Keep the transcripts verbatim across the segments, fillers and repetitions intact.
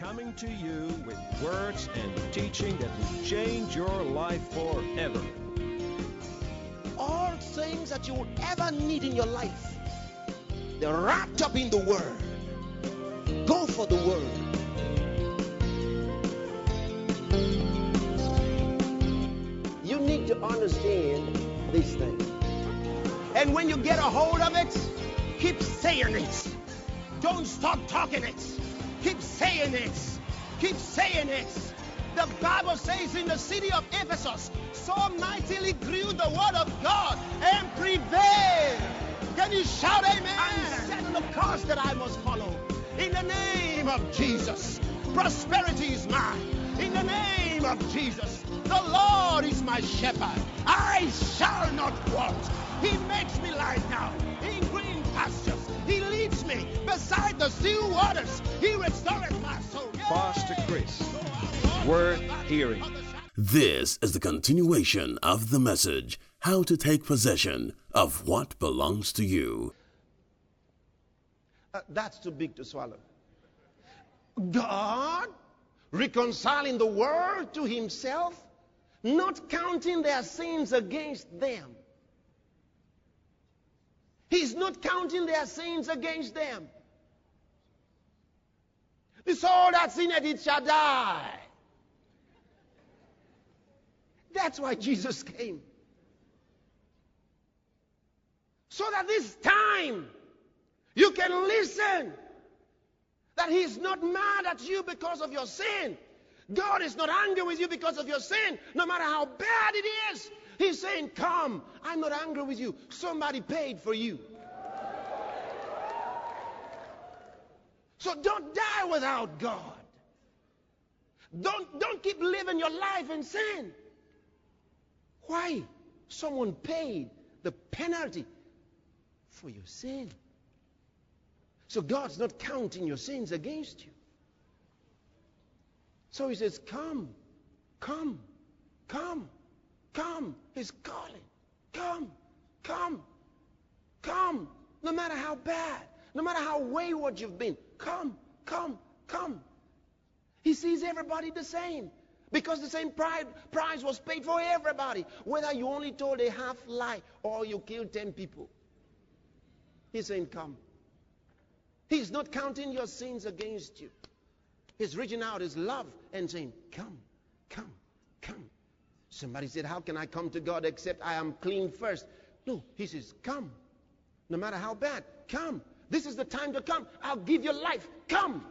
coming to you with words and teaching that will change your life forever. All things that you would ever need in your life, they're wrapped up in the Word. Go for the Word. You need to understand these things. And when you get a hold of it, keep saying it. Don't stop talking it. Keep saying it. Keep saying it. The Bible says in the city of Ephesus, so mightily grew the word of God and prevailed. Can you shout amen? I'm setting the course that I must follow. In the name of Jesus, prosperity is mine. In the name of Jesus, the Lord is my shepherd. I shall not want. He makes me lie down in green pastures. He leads me beside the still waters. He restores my soul. Pastor Chris, worth hearing. This is the continuation of the message, How to Take Possession of What Belongs to You. Uh, that's too big to swallow. God reconciling the world to himself, not counting their sins against them. He's not counting their sins against them. The soul that's in it, it shall die. That's why Jesus came. So that this time you can listen. That he's not mad at you because of your sin. God is not angry with you because of your sin, no matter how bad it is. He's saying, come, I'm not angry with you. Somebody paid for you. So don't die without God. Don't, don't keep living your life in sin. Why? Someone paid the penalty for your sin. So God's not counting your sins against you. So he says, come, come, come, come. He's calling. Come, come, come. No matter how bad, no matter how wayward you've been, come, come, come. He sees everybody the same. Because the same price was paid for everybody. Whether you only told a half lie or you killed ten people. He's saying, come. He's not counting your sins against you. He's reaching out his love and saying, come, come, come. Somebody said, how can I come to God except I am clean first? No, he says, come. No matter how bad, come. This is the time to come. I'll give you life. Come.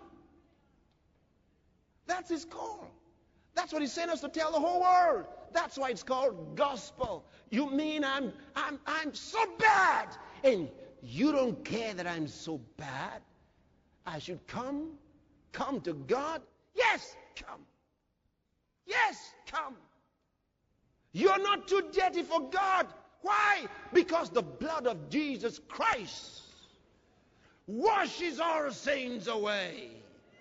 That's his call. That's what he sent us to tell the whole world. That's why it's called gospel. You mean I'm, I'm, I'm so bad, and you don't care that I'm so bad? I should come, come to God? Yes, come. Yes, come. You're not too dirty for God. Why? Because the blood of Jesus Christ washes our sins away.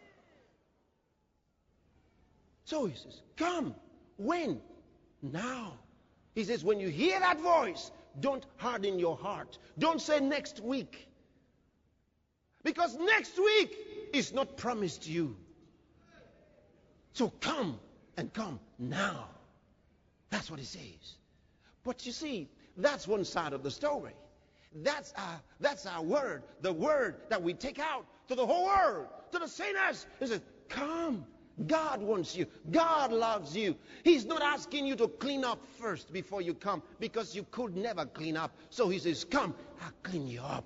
So he says, come. When? Now. He says, when you hear that voice, don't harden your heart. Don't say next week. Because next week is not promised to you. So come and come now. That's what he says. But you see, that's one side of the story. That's our, that's our word. The word that we take out to the whole world, to the sinners. He says, come. God wants you. God loves you. He's not asking you to clean up first before you come, because you could never clean up. So he says, come, I'll clean you up.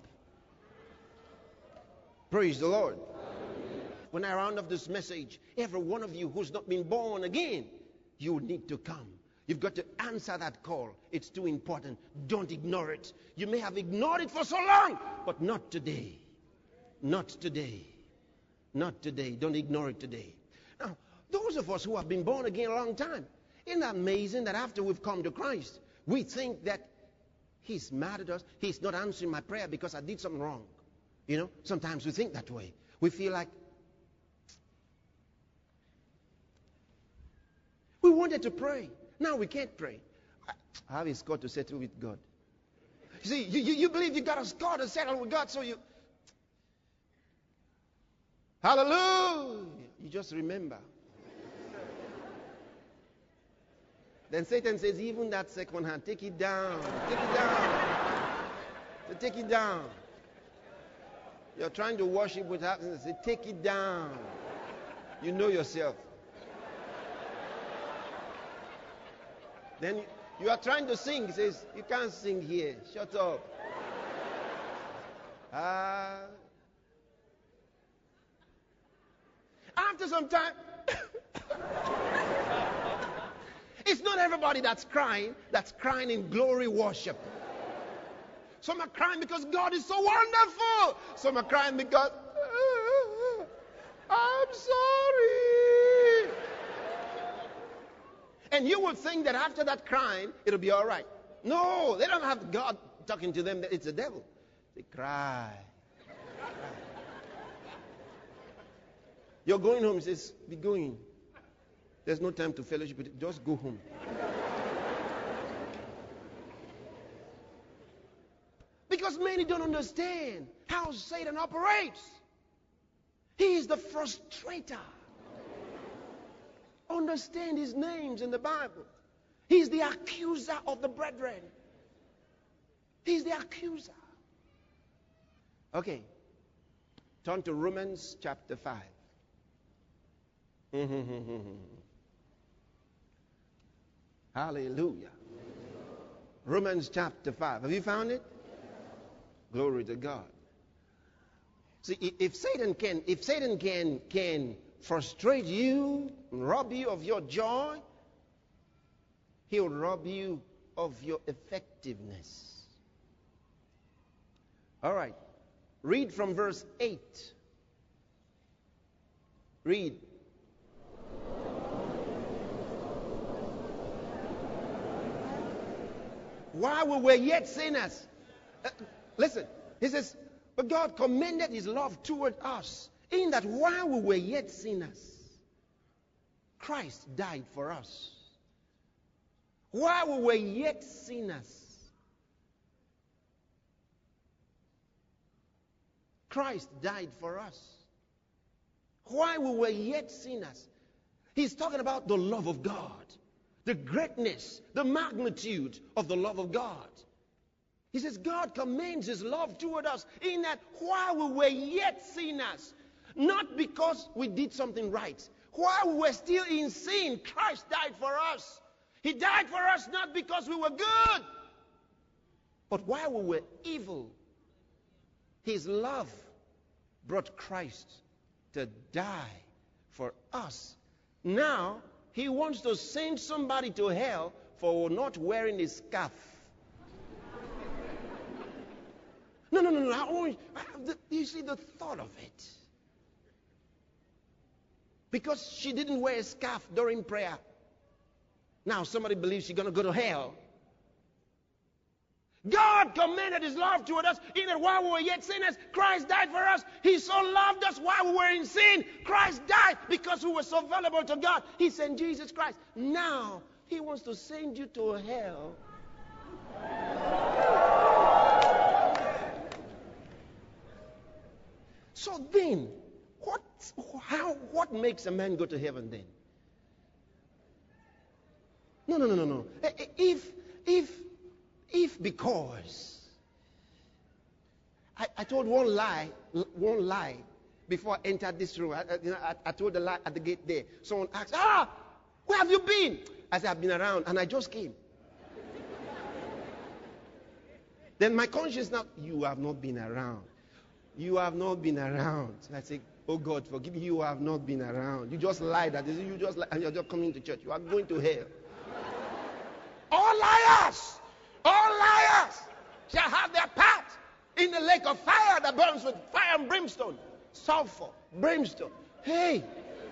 Praise the Lord. Amen. When I round up this message, every one of you who's not been born again, you need to come. You've got to answer that call. It's too important. Don't ignore it. You may have ignored it for so long, but not today. Not today. Not today. Don't ignore it today. Now, those of us who have been born again a long time, isn't that amazing that after we've come to Christ, we think that he's mad at us, he's not answering my prayer because I did something wrong. You know, sometimes we think that way. We feel like we wanted to pray. Now we can't pray. I have a score to settle with God. You see, you, you, you believe you got a score to settle with God, so you... Hallelujah! You just remember. Then Satan says, even that second hand, take it down. Take it down. So take it down. You're trying to worship with happiness. Say, take it down. You know yourself. Then you are trying to sing. He says, you can't sing here. Shut up. Ah. After some time, it's not everybody that's crying, that's crying in glory worship. Some are crying because God is so wonderful. Some are crying because, uh, I'm sorry. And you will think that after that crying, it'll be all right. No, they don't have God talking to them that it's the devil. They cry. You're going home. He says, be going. There's no time to fellowship with it. Just go home. Because many don't understand how Satan operates. He is the frustrator. Understand his names in the Bible. He's the accuser of the brethren. He's the accuser. Okay. Turn to Romans chapter five. Hallelujah. Romans chapter five. Have you found it? Glory to God. See, if Satan can, if Satan can, can frustrate you, rob you of your joy, he'll rob you of your effectiveness. All right. Read from verse eight. Read. While we were yet sinners. Uh, listen, he says, but God commended his love toward us, in that while we were yet sinners, Christ died for us. While we were yet sinners, Christ died for us. While we were yet sinners. He's talking about the love of God. The greatness, the magnitude of the love of God. He says God commends his love toward us in that while we were yet sinners, not because we did something right, while we were still in sin, Christ died for us. He died for us not because we were good, but while we were evil, his love brought Christ to die for us. Now, he wants to send somebody to hell for not wearing a scarf. No, no, no, no. I only, I, the, you see the thought of it. Because she didn't wear a scarf during prayer. Now somebody believes she's going to go to hell. God commended his love toward us in that while we were yet sinners, Christ died for us. He so loved us while we were in sin. Christ died because we were so valuable to God. He sent Jesus Christ. Now, he wants to send you to hell. So then, what, how, what makes a man go to heaven then? No, no, no, no, no. If, if, If because I, I told one lie, one lie before I entered this room. I, you know, I, I told the lie at the gate there. Someone asked, "Ah, where have you been?" I said, "I've been around, and I just came." Then my conscience now, "You have not been around. You have not been around." And I say, "Oh God, forgive me. You have not been around. You just lied. That you just lied, and you're just coming to church. You are going to hell." All liars. All liars shall have their part in the lake of fire that burns with fire and brimstone. Sulfur, brimstone. Hey.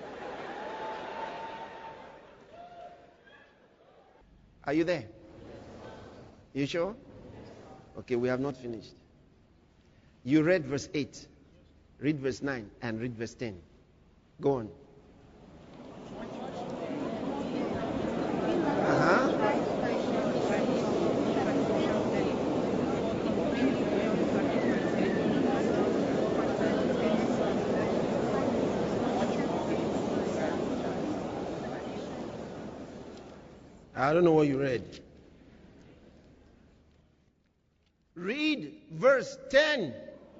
Are you there? You sure? Okay, we have not finished. You read verse eight. Read verse nine and read verse ten. Go on. Uh-huh. I don't know what you read. Read verse ten.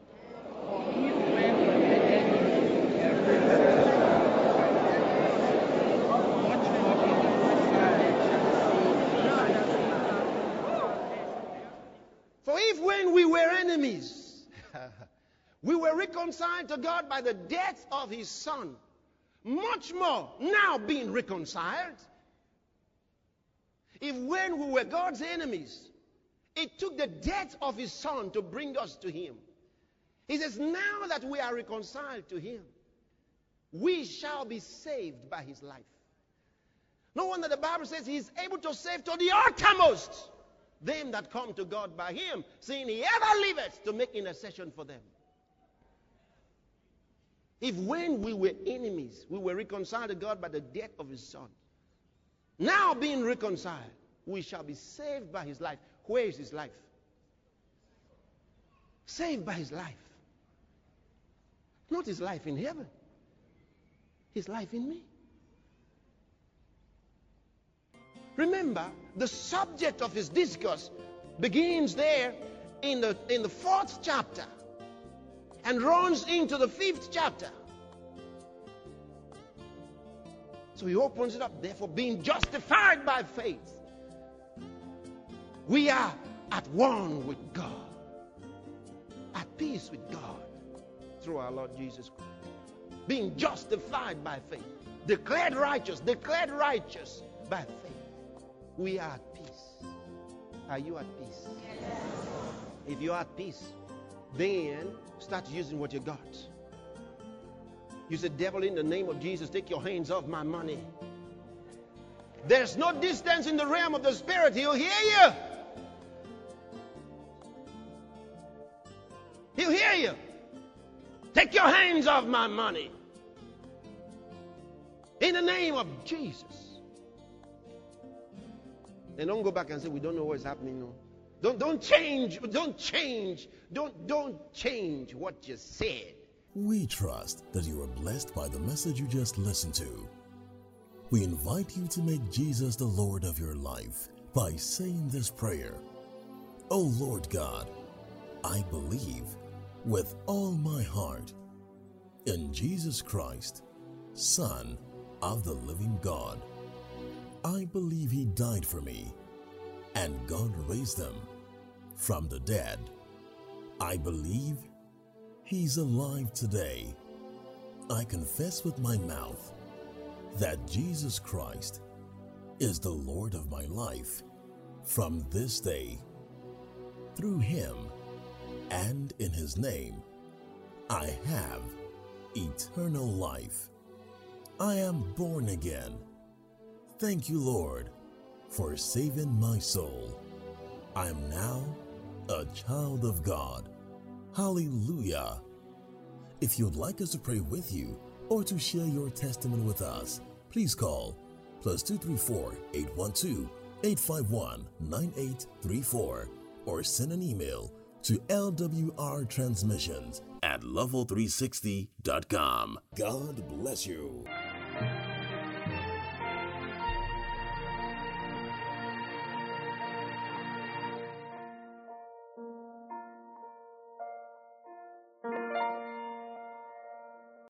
For if when we were enemies, we were reconciled to God by the death of his Son, much more now being reconciled, if when we were God's enemies, it took the death of his Son to bring us to him. He says, now that we are reconciled to him, we shall be saved by his life. No wonder the Bible says he is able to save to the uttermost them that come to God by him, seeing he ever liveth to make intercession for them. If when we were enemies, we were reconciled to God by the death of his Son, now being reconciled, we shall be saved by his life. Where is his life? Saved by his life. Not his life in heaven. His life in me. Remember, the subject of his discourse begins there in the, in the fourth chapter and runs into the fifth chapter. So he opens it up. Therefore, being justified by faith, we are at one with God, at peace with God through our Lord Jesus Christ. Being justified by faith, declared righteous, declared righteous by faith. We are at peace. Are you at peace? Yes. If you're at peace, then start using what you got. You say, devil, in the name of Jesus, take your hands off my money. There's no distance in the realm of the Spirit. He'll hear you. He'll hear you. Take your hands off my money. In the name of Jesus. And don't go back and say, we don't know what's happening. No. Don't, don't change. Don't change. Don't, don't change what you said. We trust that you are blessed by the message you just listened to. We invite you to make Jesus the Lord of your life by saying this prayer. Oh Lord God, I believe with all my heart in Jesus Christ, Son of the living God. I believe he died for me, and God raised him from the dead. I believe he's alive today. I confess with my mouth that Jesus Christ is the Lord of my life from this day. Through him and in his name, I have eternal life. I am born again. Thank you, Lord, for saving my soul. I am now a child of God. Hallelujah. If you'd like us to pray with you or to share your testimony with us, please call plus two three four, eight one two, eight five one, nine eight three four or send an email to L W R transmissions at level three sixty dot com. God bless you.